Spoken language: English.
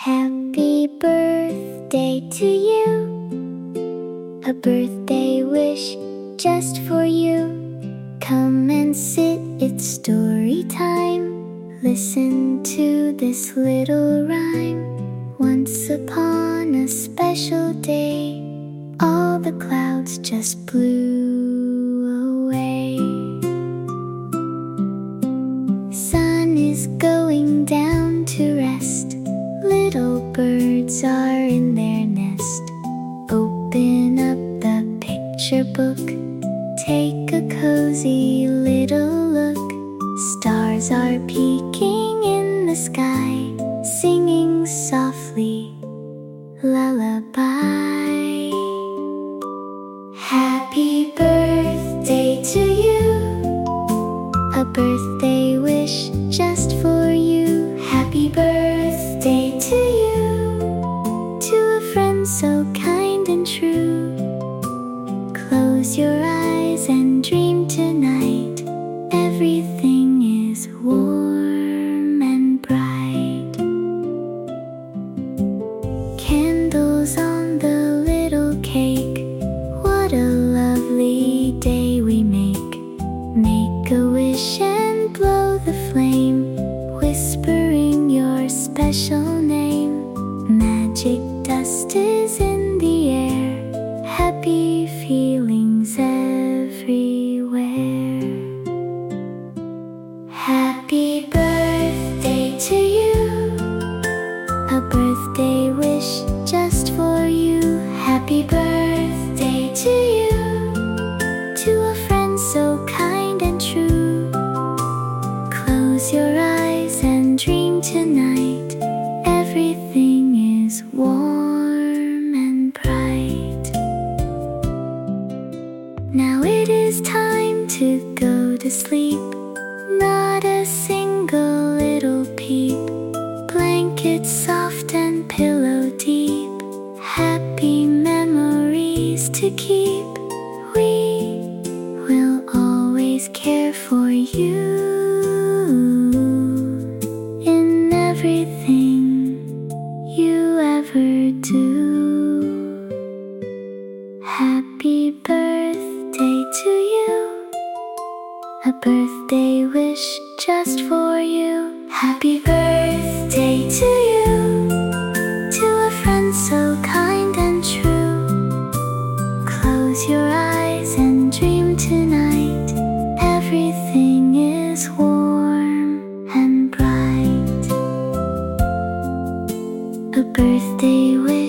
Happy birthday to you. A birthday wish just for you. Come and sit, it's story time. Listen to this little rhyme. Once upon a special day, all the clouds just blew away. Sun is going down to rest. Little birds are in their nest. Open up the picture book. Take a cozy little look. Stars are peeking in the sky, singing softly lullaby. Happy birthday to you. A birthday wish just for you. Happy birthday to you. To a friend so kind and true. Close your eyes and dream tonight. Everything is warm and bright. Candles on the little cake. What a lovely day we make. Make a wish and blow the flame, whispering your special name. Magic dust is in the air. Happy feelings everywhere. Happy birthday to you. A birthday wish just for you. Happy birthday to you. To a friend so kind and true. Close your eyes and dream tonight. Everything is warm and bright. Now it is time to go to sleep. Not a single little peep. Blanket soft and pillow deep. Happy memories to keep. We will always care for you in everything you ever do. Happy birthday to you. A birthday wish just for you. Happy birthday to you. To a friend so kind and true. Close your eyes and dream tonight. Everything is warm and bright. A birthday wish